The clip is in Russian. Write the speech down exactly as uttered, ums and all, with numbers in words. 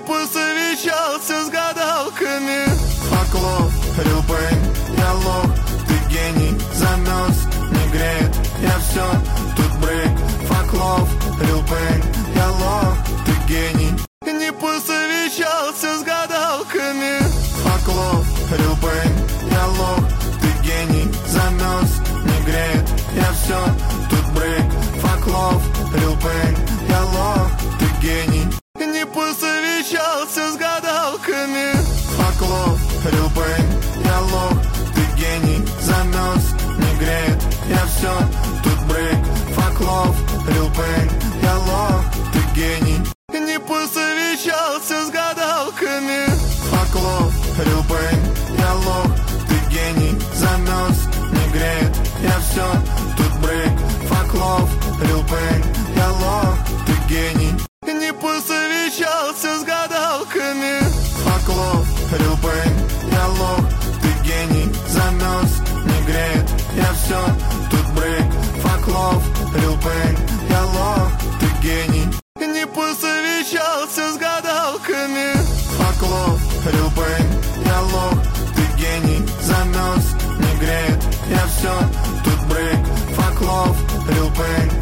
посовещался с гадалками. Факлов, real pain, я лох, ты гений, замерз, не греет, я все, тут брейк. Факлов, real pain, я лох, ты гений. Не посовещался с гадалками. Факлов, real pain, я лох, ты гений, замерз, не греет, я все, тут брейк. Факлов, real pain, я лох, ты гений. Не посовещался с гадалками. Факлов, real pain, я лох, ты гений, замерз, не греет, я все, тут брейк. Факлов, real pain, я лох, ты гений. Не посовещался с гадалками. Факлов, real pain, я лох, ты гений, замерз, не греет, я все, тут брейк. Факлов, real pain, я лох, ты гений. Не посовещался с гадалками. Факлов, real pain, я лох, ты гений, замерз, не греет, я все, тут брейк. Факлов, real pain, я лох, ты гений. Не посовещался с гадалками. Факлов, real pain, я лох, ты гений, замерз, не греет, я все, тут брейк. Факлов, real pain,